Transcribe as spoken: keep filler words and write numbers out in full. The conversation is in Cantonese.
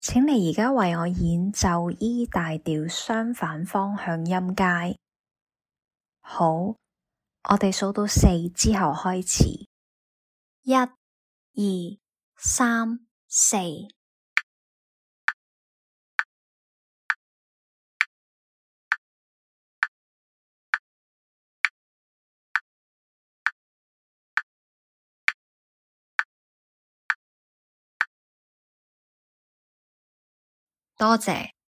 請你而家為我演奏 E 大調相反方向音階。好，我哋數到四之後開始。一、二、三、四。多謝。